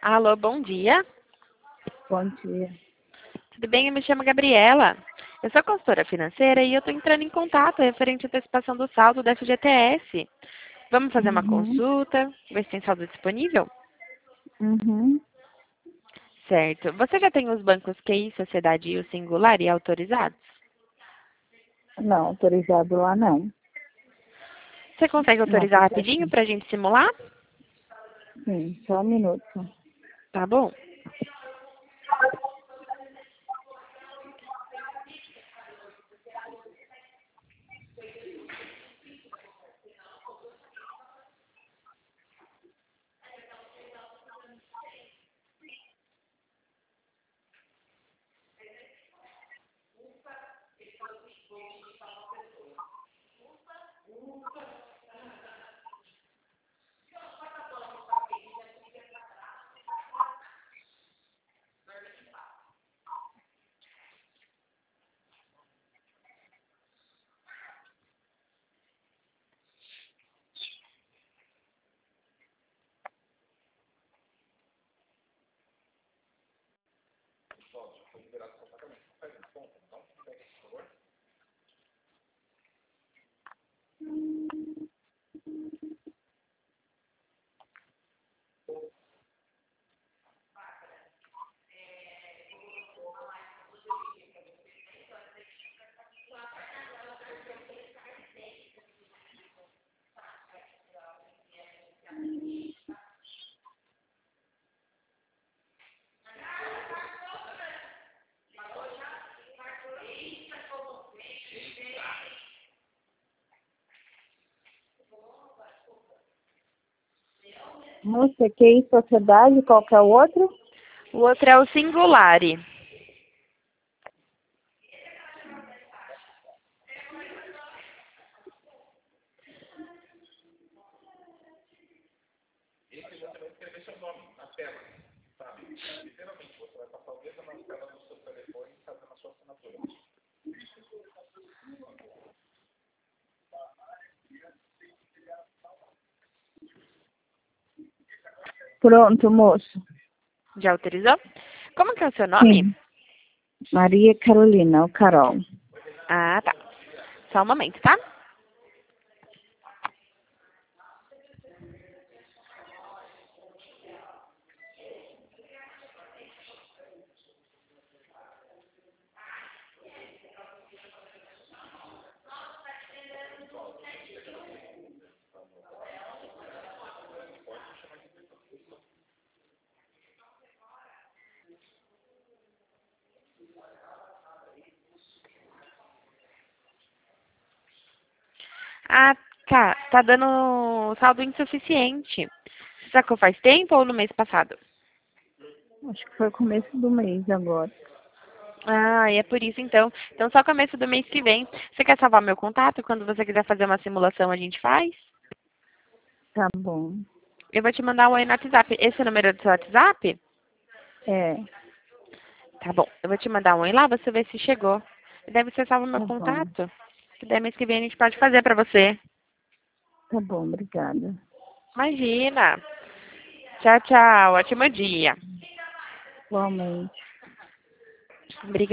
Alô, bom dia. Bom dia. Tudo bem? Eu me chamo Gabriela. Eu sou consultora financeira e eu estou entrando em contato referente à antecipação do saldo da FGTS. Vamos fazer uma Uhum. consulta, ver se tem saldo disponível? Uhum. Certo. Você já tem os bancos QI, Sociedade e o Singular e autorizados? Não, autorizado lá não. Você consegue No autorizar rapidinho aplicativo. para a gente simular? Sim, só um minuto. Tá bom. Moça, QI Sociedade, qual que é o outro? O outro é o Singular. Pronto, moço. Já autorizou? Como que é o seu nome? Sim. Maria Carolina, o Carol. Ah, tá. Só um momento, tá? Ah, tá dando saldo insuficiente. Você sacou faz tempo ou no mês passado? Acho que foi começo do mês agora. Ah, é por isso então. Então só começo do mês que vem. Você quer salvar meu contato? Quando você quiser fazer uma simulação, a gente faz? Tá bom. Eu vou te mandar um oi no WhatsApp. Esse é o número do seu WhatsApp? É, Tá bom. Eu vou te mandar um oi lá, você vê se chegou. E daí você salva meu tá bom. contato. Que daí mês que vem a gente pode fazer pra você. Tá bom, obrigada. Imagina. Tchau, tchau. Ótimo dia. Igualmente. Obrigada.